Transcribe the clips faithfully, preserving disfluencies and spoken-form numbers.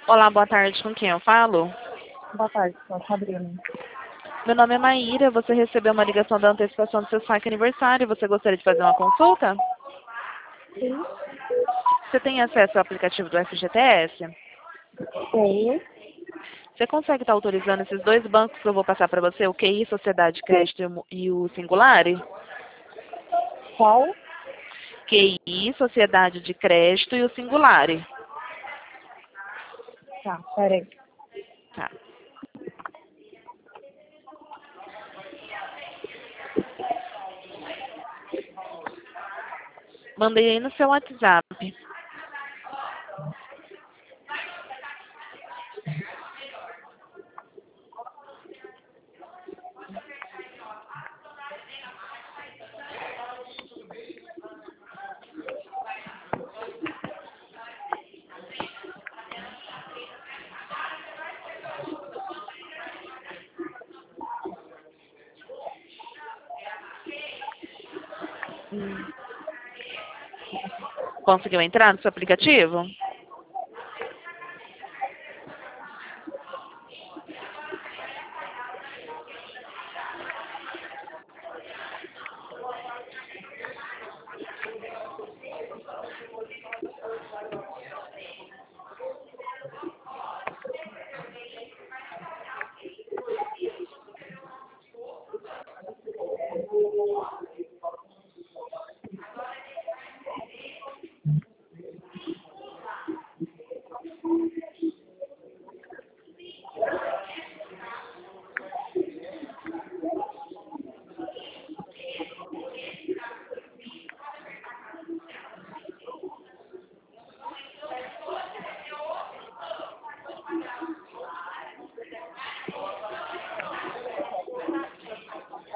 Olá, boa tarde. Com quem eu falo? Boa tarde, sou a Sabrina. Meu nome é Maíra. Você recebeu uma ligação da antecipação do seu saque aniversário. Você gostaria de fazer uma consulta? Sim, Você tem acesso ao aplicativo do F G T S? tenho. Você consegue estar autorizando esses dois bancos que eu vou passar para você, o Q I, Sociedade Crédito e o Mo- e o Singulare? Qual? Q I, Sociedade de Crédito e o Singulare. Tá, peraí. Tá. Mandei aí no seu WhatsApp. Hum, Conseguiu entrar no seu aplicativo?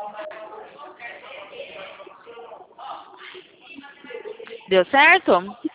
Deu certo?